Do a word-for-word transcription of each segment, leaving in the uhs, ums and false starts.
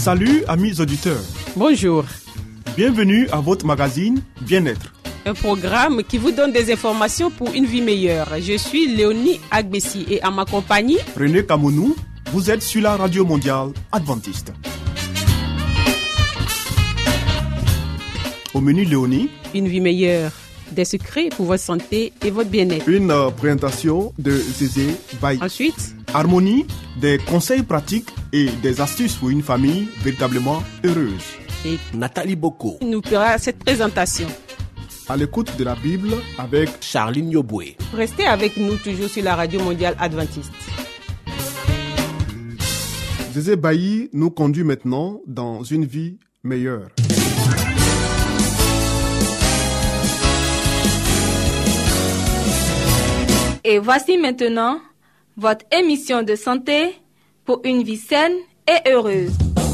Salut amis auditeurs. Bonjour. Bienvenue à votre magazine Bien-être. Un programme qui vous donne des informations pour une vie meilleure. Je suis Léonie Agbessi et à ma compagnie, René Kamounou, vous êtes sur la radio mondiale adventiste. Au menu Léonie, une vie meilleure, des secrets pour votre santé et votre bien-être. Une euh, présentation de Zézé Baye. Ensuite, Harmonie, des conseils pratiques et des astuces pour une famille véritablement heureuse. Et Nathalie Boko nous fera cette présentation. À l'écoute de la Bible avec Charline Yoboué. Restez avec nous toujours sur la radio mondiale adventiste. Zézé Baye nous conduit maintenant dans une vie meilleure. Et voici maintenant votre émission de santé pour une vie saine et heureuse.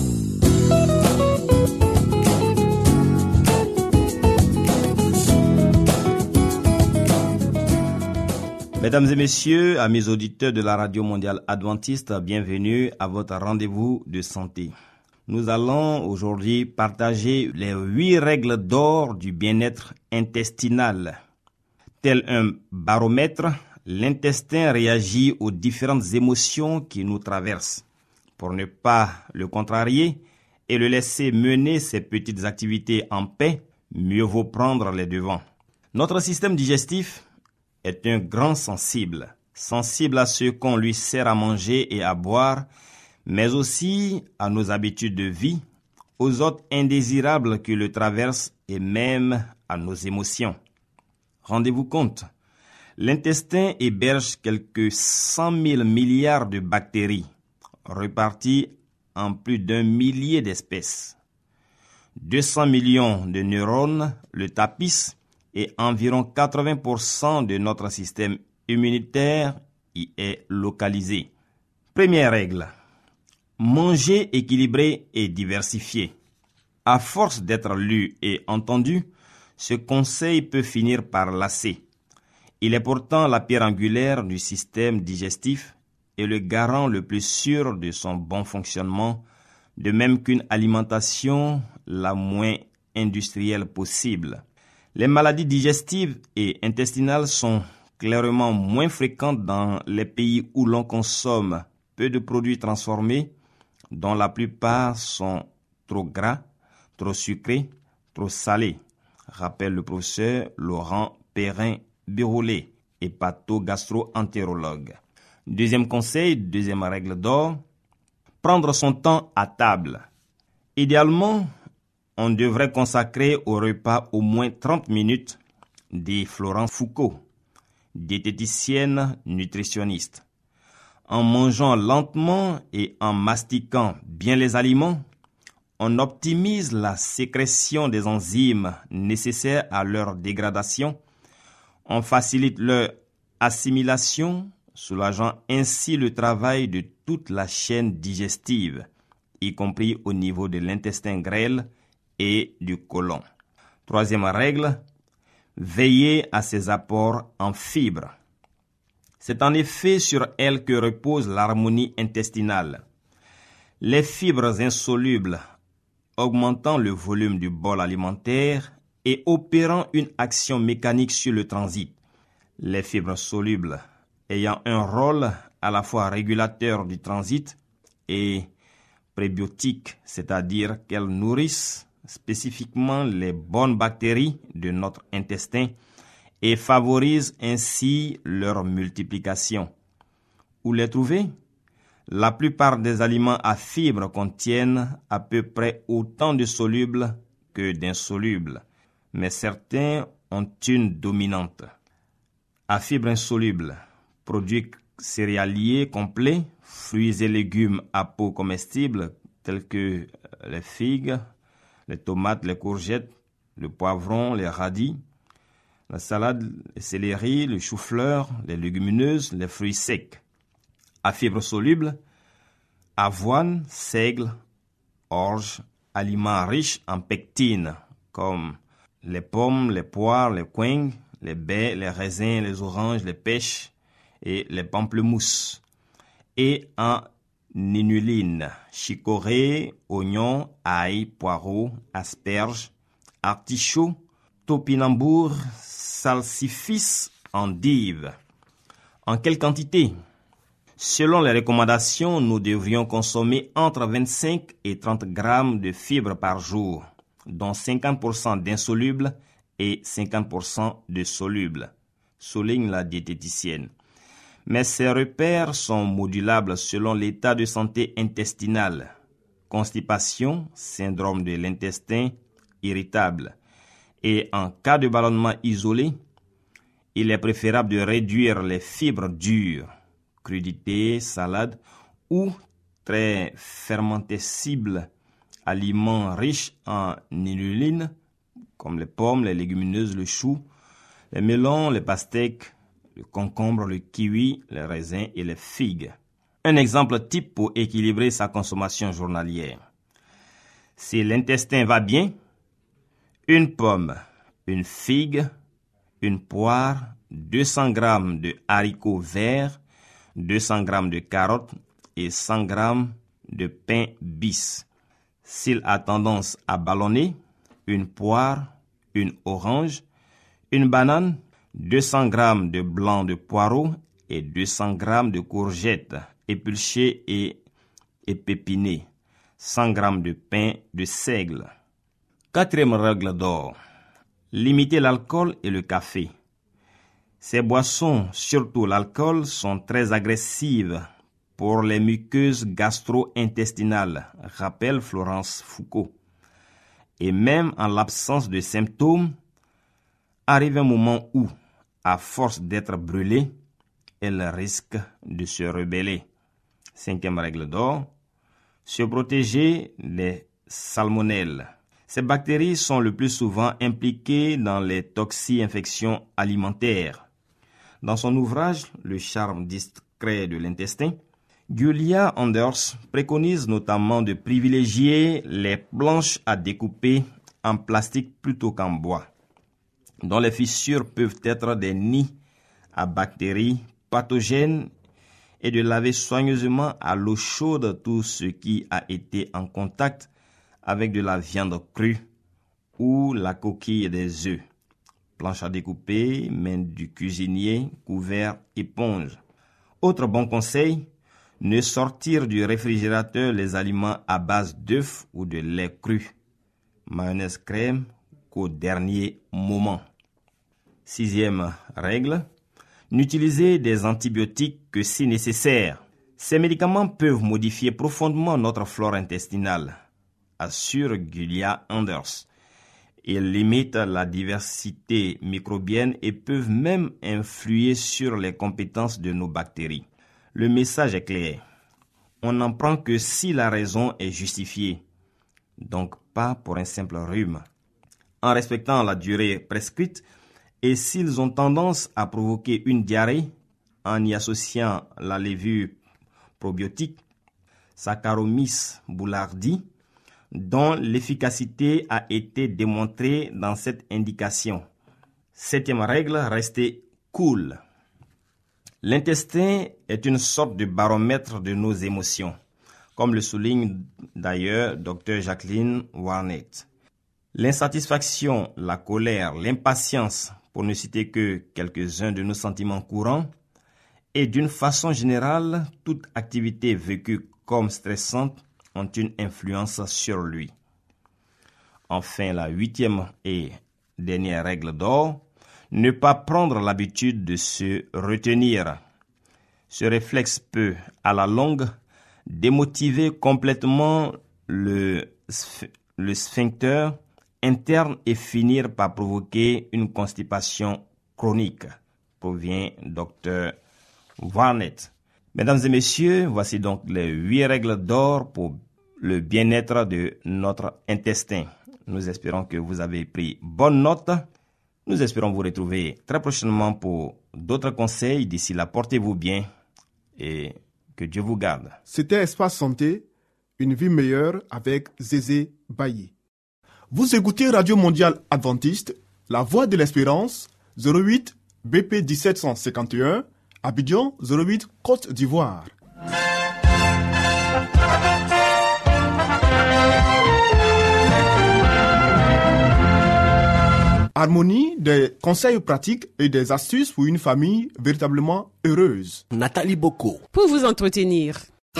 Mesdames et messieurs, amis auditeurs de la Radio Mondiale Adventiste, bienvenue à votre rendez-vous de santé. Nous allons aujourd'hui partager les huit règles d'or du bien-être intestinal. Tel un baromètre, l'intestin réagit aux différentes émotions qui nous traversent. Pour ne pas le contrarier et le laisser mener ses petites activités en paix, mieux vaut prendre les devants. Notre système digestif est un grand sensible, sensible à ce qu'on lui sert à manger et à boire, mais aussi à nos habitudes de vie, aux hôtes indésirables qui le traversent et même à nos émotions. Rendez-vous compte, l'intestin héberge quelques cent mille milliards de bactéries, reparties en plus d'un millier d'espèces. deux cents millions de neurones le tapissent et environ quatre-vingts pour cent de notre système immunitaire y est localisé. Première règle, manger équilibré et diversifié. À force d'être lu et entendu, ce conseil peut finir par lasser. Il est pourtant la pierre angulaire du système digestif et le garant le plus sûr de son bon fonctionnement, de même qu'une alimentation la moins industrielle possible. Les maladies digestives et intestinales sont clairement moins fréquentes dans les pays où l'on consomme peu de produits transformés, dont la plupart sont trop gras, trop sucrés, trop salés, rappelle le professeur Laurent Perrin-Birollet, hépato-gastro-entérologue. Deuxième conseil, deuxième règle d'or, prendre son temps à table. Idéalement, on devrait consacrer au repas au moins trente minutes, dit Florence Foucault, diététicienne nutritionniste. En mangeant lentement et en mastiquant bien les aliments, on optimise la sécrétion des enzymes nécessaires à leur dégradation, on facilite leur assimilation, soulageant ainsi le travail de toute la chaîne digestive, y compris au niveau de l'intestin grêle et du côlon. Troisième règle, veiller à ses apports en fibres. C'est en effet sur elles que repose l'harmonie intestinale. Les fibres insolubles augmentant le volume du bol alimentaire et opérant une action mécanique sur le transit. Les fibres solubles ayant un rôle à la fois régulateur du transit et prébiotique, c'est-à-dire qu'elles nourrissent spécifiquement les bonnes bactéries de notre intestin et favorisent ainsi leur multiplication. Où les trouver? La plupart des aliments à fibres contiennent à peu près autant de solubles que d'insolubles, mais certains ont une dominante. À fibres insolubles, produits céréaliers complets, fruits et légumes à peau comestible tels que les figues, les tomates, les courgettes, le poivron, les radis, la salade, le céleri, le chou-fleur, les légumineuses, les fruits secs. À fibres solubles, avoine, seigle, orge, aliments riches en pectine, comme les pommes, les poires, les coings, les baies, les raisins, les oranges, les pêches et les pamplemousses. Et en ninuline, chicorée, oignon, ail, poireau, asperges, artichaut, topinambour, salsifis, endive. En quelle quantité? Selon les recommandations, nous devrions consommer entre vingt-cinq et trente grammes de fibres par jour, dont cinquante pour cent d'insolubles et cinquante pour cent de solubles, souligne la diététicienne. Mais ces repères sont modulables selon l'état de santé intestinal. Constipation, syndrome de l'intestin irritable. Et en cas de ballonnement isolé, il est préférable de réduire les fibres dures, crudités, salades ou très fermentescibles, aliments riches en inuline, comme les pommes, les légumineuses, le chou, les melons, les pastèques, le concombre, le kiwi, les raisins et les figues. Un exemple type pour équilibrer sa consommation journalière. Si l'intestin va bien, une pomme, une figue, une poire, deux cents grammes de haricots verts, deux cents grammes de carottes et cent grammes de pain bis. S'il a tendance à ballonner, une poire, une orange, une banane, deux cents grammes de blanc de poireau et deux cents grammes de courgettes épluchées et épepinées, cent grammes de pain de seigle. Quatrième règle d'or, limiter l'alcool et le café. Ces boissons, surtout l'alcool, sont très agressives pour les muqueuses gastro-intestinales, rappelle Florence Foucault. Et même en l'absence de symptômes, arrive un moment où, à force d'être brûlées, elles risquent de se rebeller. Cinquième règle d'or, se protéger des salmonelles. Ces bactéries sont le plus souvent impliquées dans les toxi-infections alimentaires. Dans son ouvrage « Le charme discret de l'intestin », Julia Anders préconise notamment de privilégier les planches à découper en plastique plutôt qu'en bois, dont les fissures peuvent être des nids à bactéries pathogènes, et de laver soigneusement à l'eau chaude tout ce qui a été en contact avec de la viande crue ou la coquille des œufs. Planche à découper, main du cuisinier, couvert, éponge. Autre bon conseil, ne sortir du réfrigérateur les aliments à base d'œufs ou de lait cru, mayonnaise crème qu'au dernier moment. Sixième règle, n'utilisez des antibiotiques que si nécessaire. Ces médicaments peuvent modifier profondément notre flore intestinale, assure Julia Anders. Ils limitent la diversité microbienne et peuvent même influer sur les compétences de nos bactéries. Le message est clair. On n'en prend que si la raison est justifiée, donc pas pour un simple rhume. En respectant la durée prescrite, et s'ils ont tendance à provoquer une diarrhée, en y associant la levure probiotique Saccharomyces boulardii, dont l'efficacité a été démontrée dans cette indication. Septième règle, restez cool. L'intestin est une sorte de baromètre de nos émotions, comme le souligne d'ailleurs Dr Jacqueline Warnett. L'insatisfaction, la colère, l'impatience, pour ne citer que quelques-uns de nos sentiments courants, et d'une façon générale, toute activité vécue comme stressante ont une influence sur lui. Enfin, la huitième et dernière règle d'or, ne pas prendre l'habitude de se retenir. Ce réflexe peut, à la longue, démotiver complètement le, le sphincter interne et finir par provoquer une constipation chronique, provient Dr Warnett. Mesdames et messieurs, voici donc les huit règles d'or pour le bien-être de notre intestin. Nous espérons que vous avez pris bonne note. Nous espérons vous retrouver très prochainement pour d'autres conseils. D'ici là, portez-vous bien et que Dieu vous garde. C'était Espace Santé, une vie meilleure avec Zézé Bailly. Vous écoutez Radio Mondiale Adventiste, La Voix de l'Espérance, zéro huit B P dix-sept cent cinquante et un, Abidjan zéro huit, Côte d'Ivoire. Harmonie, des conseils pratiques et des astuces pour une famille véritablement heureuse. Nathalie Boko. Pour vous entretenir.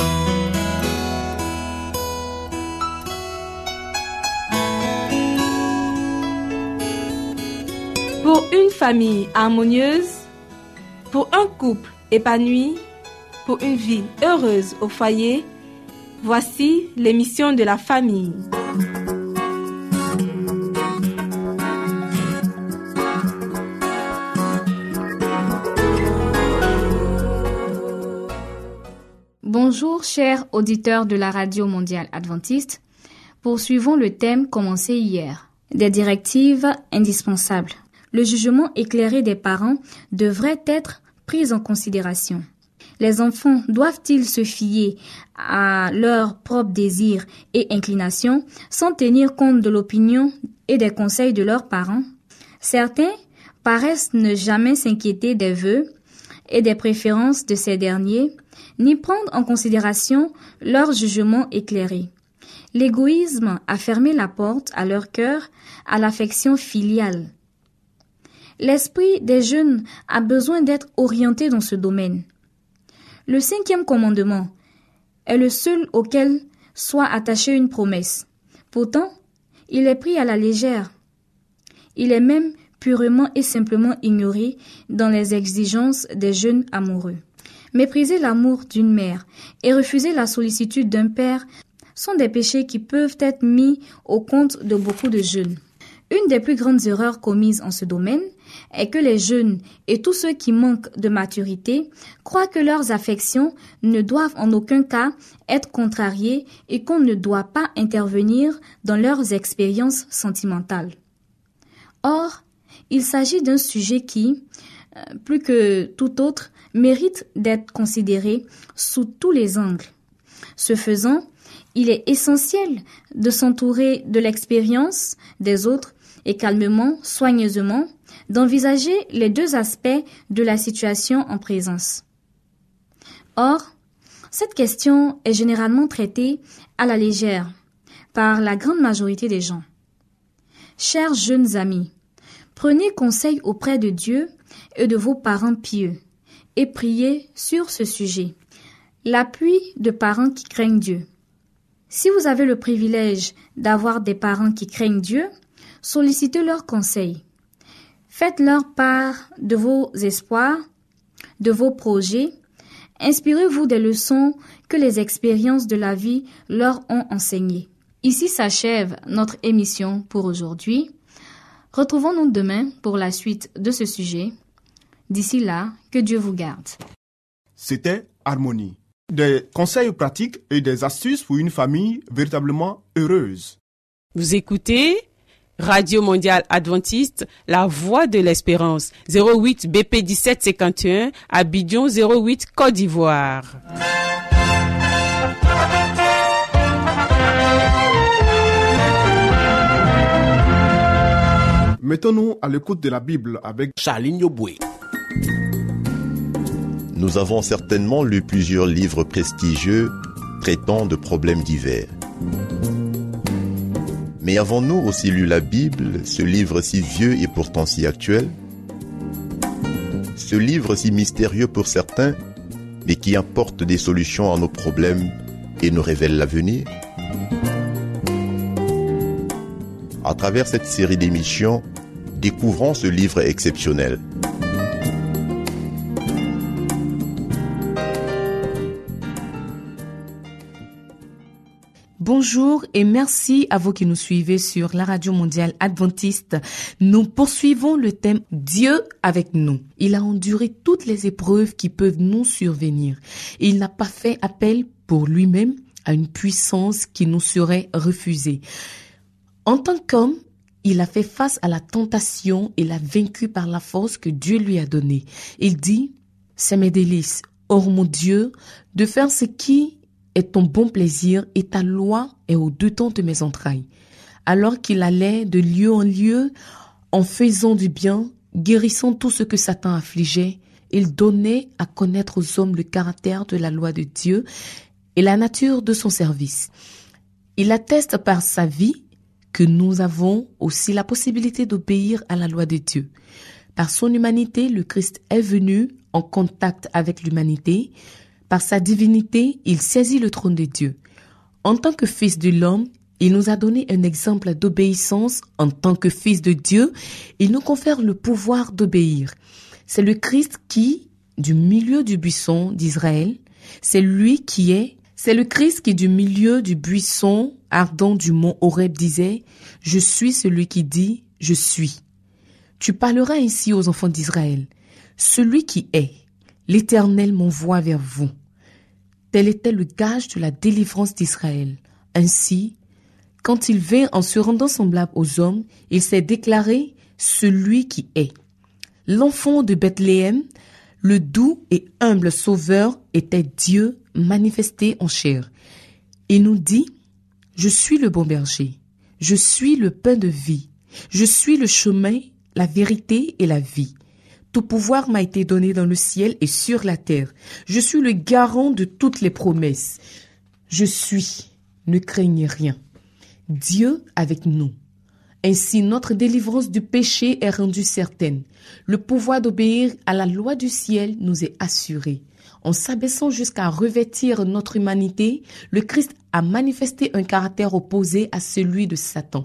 Pour une famille harmonieuse, pour un couple épanoui, pour une vie heureuse au foyer, voici l'émission de la famille. Bonjour chers auditeurs de la Radio Mondiale Adventiste. Poursuivons le thème commencé hier. Des directives indispensables. Le jugement éclairé des parents devrait être pris en considération. Les enfants doivent-ils se fier à leurs propres désirs et inclinations sans tenir compte de l'opinion et des conseils de leurs parents? Certains paraissent ne jamais s'inquiéter des vœux et des préférences de ces derniers, ni prendre en considération leur jugement éclairé. L'égoïsme a fermé la porte à leur cœur à l'affection filiale. L'esprit des jeunes a besoin d'être orienté dans ce domaine. Le cinquième commandement est le seul auquel soit attachée une promesse. Pourtant, il est pris à la légère. Il est même purement et simplement ignoré dans les exigences des jeunes amoureux. Mépriser l'amour d'une mère et refuser la sollicitude d'un père sont des péchés qui peuvent être mis au compte de beaucoup de jeunes. Une des plus grandes erreurs commises en ce domaine est que les jeunes et tous ceux qui manquent de maturité croient que leurs affections ne doivent en aucun cas être contrariées et qu'on ne doit pas intervenir dans leurs expériences sentimentales. Or, il s'agit d'un sujet qui, plus que tout autre, mérite d'être considéré sous tous les angles. Ce faisant, il est essentiel de s'entourer de l'expérience des autres et calmement, soigneusement, d'envisager les deux aspects de la situation en présence. Or, cette question est généralement traitée à la légère par la grande majorité des gens. Chers jeunes amis, prenez conseil auprès de Dieu et de vos parents pieux et priez sur ce sujet. L'appui de parents qui craignent Dieu. Si vous avez le privilège d'avoir des parents qui craignent Dieu, sollicitez leurs conseils. Faites-leur part de vos espoirs, de vos projets. Inspirez-vous des leçons que les expériences de la vie leur ont enseignées. Ici s'achève notre émission pour aujourd'hui. Retrouvons-nous demain pour la suite de ce sujet. D'ici là, que Dieu vous garde. C'était Harmonie. Des conseils pratiques et des astuces pour une famille véritablement heureuse. Vous écoutez Radio Mondiale Adventiste, la voix de l'espérance, zéro huit B P dix-sept cinquante et un, Abidjan zéro huit, Côte d'Ivoire. Mettons-nous à l'écoute de la Bible avec Charline Yoboué. Nous avons certainement lu plusieurs livres prestigieux traitant de problèmes divers. Mais avons-nous aussi lu la Bible, ce livre si vieux et pourtant si actuel? Ce livre si mystérieux pour certains, mais qui apporte des solutions à nos problèmes et nous révèle l'avenir? À travers cette série d'émissions, découvrons ce livre exceptionnel. Bonjour et merci à vous qui nous suivez sur la Radio Mondiale Adventiste. Nous poursuivons le thème Dieu avec nous. Il a enduré toutes les épreuves qui peuvent nous survenir. Il n'a pas fait appel pour lui-même à une puissance qui nous serait refusée. En tant qu'homme, il a fait face à la tentation et l'a vaincu par la force que Dieu lui a donnée. Il dit, c'est mes délices, ô mon Dieu, de faire ce qui est ton bon plaisir et ta loi est au-dedans de mes entrailles. Alors qu'il allait de lieu en lieu, en faisant du bien, guérissant tout ce que Satan affligeait, il donnait à connaître aux hommes le caractère de la loi de Dieu et la nature de son service. Il atteste par sa vie que nous avons aussi la possibilité d'obéir à la loi de Dieu. Par son humanité, le Christ est venu en contact avec l'humanité. Par sa divinité, il saisit le trône de Dieu. En tant que fils de l'homme, il nous a donné un exemple d'obéissance. En tant que fils de Dieu, il nous confère le pouvoir d'obéir. C'est le Christ qui, du milieu du buisson d'Israël, c'est lui qui est, c'est le Christ qui, du milieu du buisson ardent du mont Horeb, disait « Je suis celui qui dit « Je suis ». Tu parleras ainsi aux enfants d'Israël. Celui qui est, l'Éternel m'envoie vers vous. Tel était le gage de la délivrance d'Israël. Ainsi, quand il vint en se rendant semblable aux hommes, il s'est déclaré celui qui est. L'enfant de Bethléem, le doux et humble sauveur, était Dieu manifesté en chair. Il nous dit, je suis le bon berger, je suis le pain de vie, je suis le chemin, la vérité et la vie. Tout pouvoir m'a été donné dans le ciel et sur la terre. Je suis le garant de toutes les promesses. Je suis, ne craignez rien. Dieu avec nous. Ainsi, notre délivrance du péché est rendue certaine. Le pouvoir d'obéir à la loi du ciel nous est assuré. En s'abaissant jusqu'à revêtir notre humanité, le Christ a manifesté un caractère opposé à celui de Satan.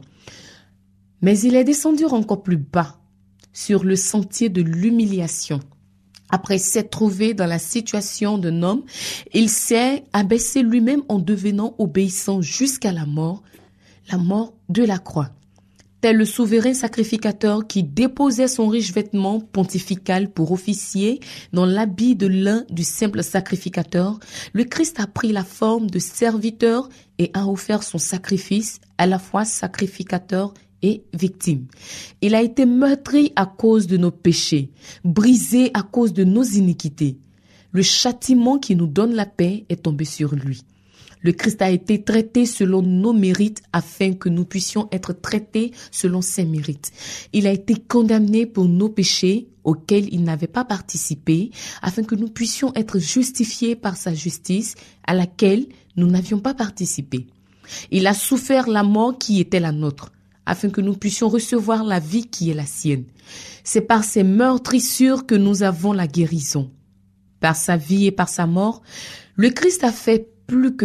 Mais il est descendu encore plus bas, sur le sentier de l'humiliation. Après s'être trouvé dans la situation d'un homme, il s'est abaissé lui-même en devenant obéissant jusqu'à la mort, la mort de la croix. Tel le souverain sacrificateur qui déposait son riche vêtement pontifical pour officier dans l'habit de lin du simple sacrificateur, le Christ a pris la forme de serviteur et a offert son sacrifice, à la fois sacrificateur et victime. Il a été meurtri à cause de nos péchés, brisé à cause de nos iniquités. Le châtiment qui nous donne la paix est tombé sur lui. Le Christ a été traité selon nos mérites afin que nous puissions être traités selon ses mérites. Il a été condamné pour nos péchés auxquels il n'avait pas participé afin que nous puissions être justifiés par sa justice à laquelle nous n'avions pas participé. Il a souffert la mort qui était la nôtre afin que nous puissions recevoir la vie qui est la sienne. C'est par ses meurtrissures que nous avons la guérison. Par sa vie et par sa mort, le Christ a fait plus que,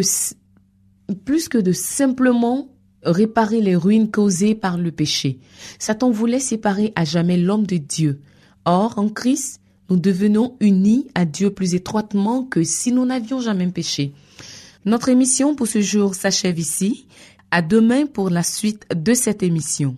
plus que de simplement réparer les ruines causées par le péché. Satan voulait séparer à jamais l'homme de Dieu. Or, en Christ, nous devenons unis à Dieu plus étroitement que si nous n'avions jamais péché. Notre émission pour ce jour s'achève ici. À demain pour la suite de cette émission.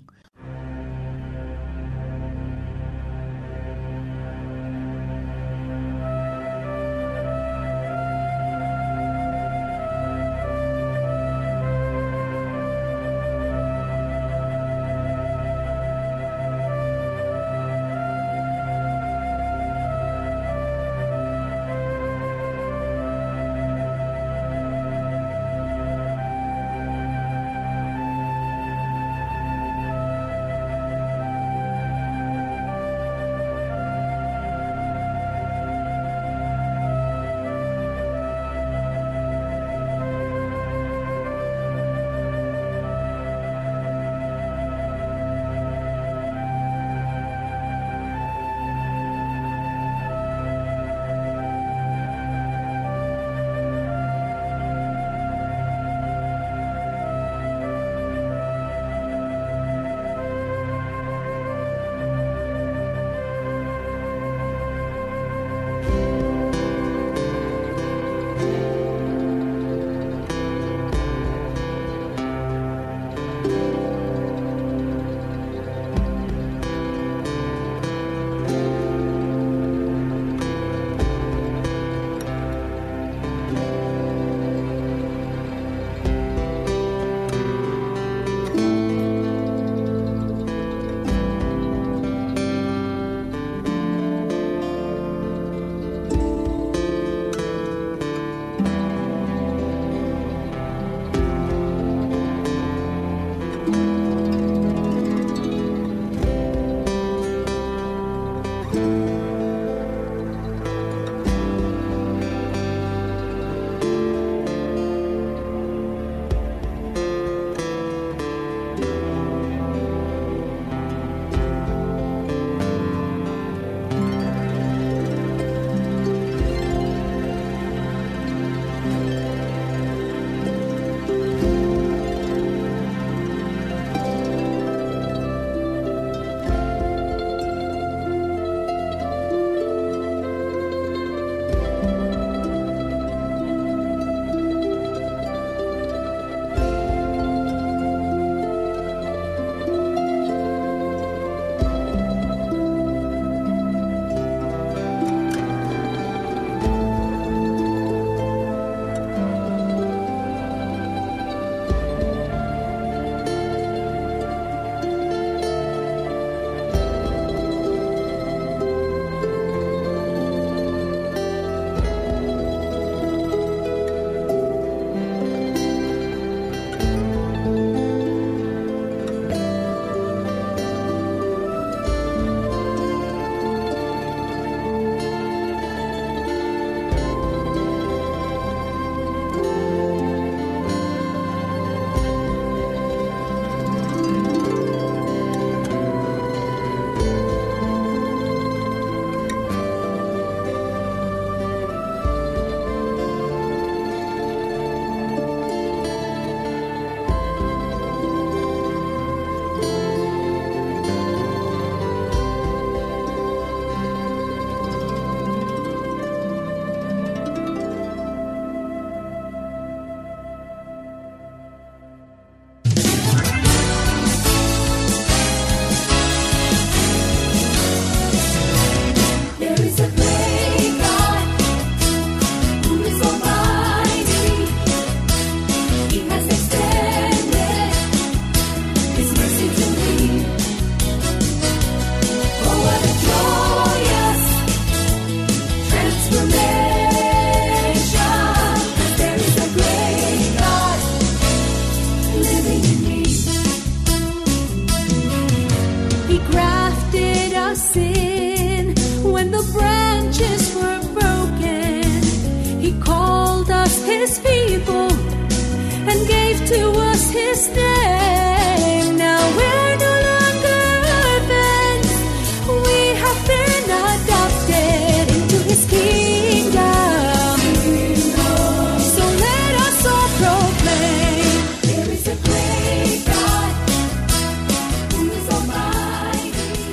us in. When the branches were broken, He called us His people and gave to us His name. Now we're no longer orphans. We have been adopted into His kingdom. So let us all proclaim, there is a great God who is almighty.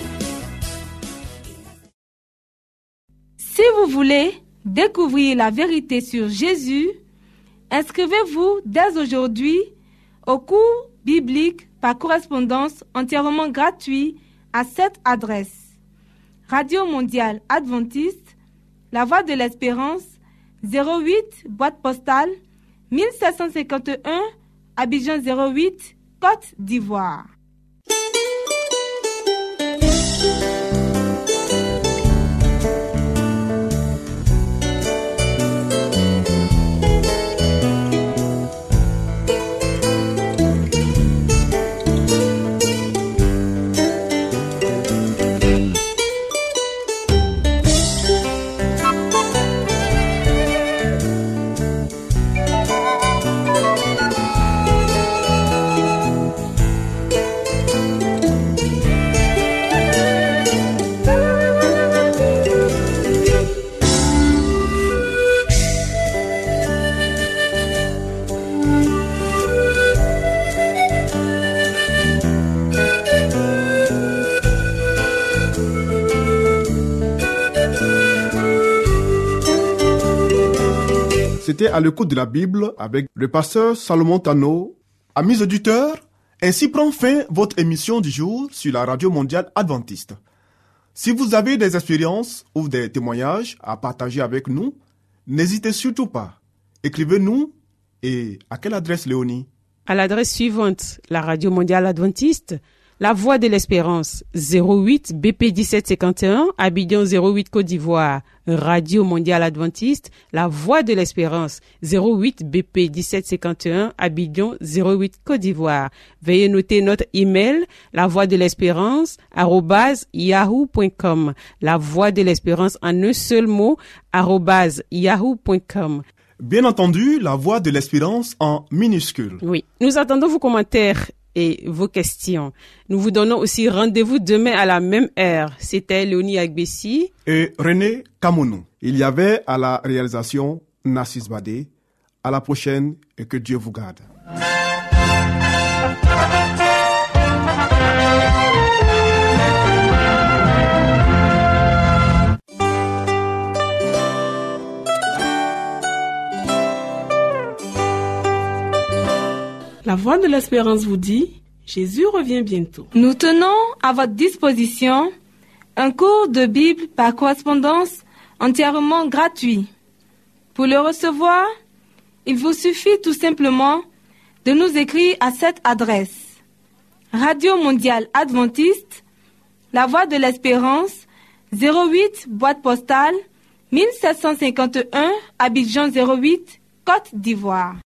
Si vous voulez découvrir la vérité sur Jésus, inscrivez-vous dès aujourd'hui au cours biblique par correspondance entièrement gratuit à cette adresse: Radio Mondiale Adventiste, La Voix de l'Espérance, zéro huit, boîte postale, mille sept cent cinquante et un, Abidjan zéro huit, Côte d'Ivoire. C'était à l'écoute de la Bible avec le pasteur Salomon Tano. Amis auditeurs, ainsi prend fin votre émission du jour sur la Radio Mondiale Adventiste. Si vous avez des expériences ou des témoignages à partager avec nous, n'hésitez surtout pas. Écrivez-nous. Et à quelle adresse, Léonie? À l'adresse suivante, la Radio Mondiale Adventiste, La Voix de l'Espérance, zéro huit B P dix-sept cinquante et un, Abidjan zéro huit Côte d'Ivoire. Radio Mondiale Adventiste, La Voix de l'Espérance, zéro huit B P dix-sept cinquante et un, Abidjan zéro huit Côte d'Ivoire. Veuillez noter notre email, la voix de l'espérance, arobase yahoo point com. La Voix de l'Espérance en un seul mot, arobase yahoo point com. Bien entendu, La Voix de l'Espérance en minuscule. Oui. Nous attendons vos commentaires et vos questions. Nous vous donnons aussi rendez-vous demain à la même heure. C'était Léonie Agbessi et René Kamounou. Il y avait à la réalisation Nassis Badé. À la prochaine et que Dieu vous garde. La Voix de l'Espérance vous dit, Jésus revient bientôt. Nous tenons à votre disposition un cours de Bible par correspondance entièrement gratuit. Pour le recevoir, il vous suffit tout simplement de nous écrire à cette adresse: Radio Mondiale Adventiste, La Voix de l'Espérance, zéro huit, boîte postale, mille sept cent cinquante et un, Abidjan zéro huit, Côte d'Ivoire.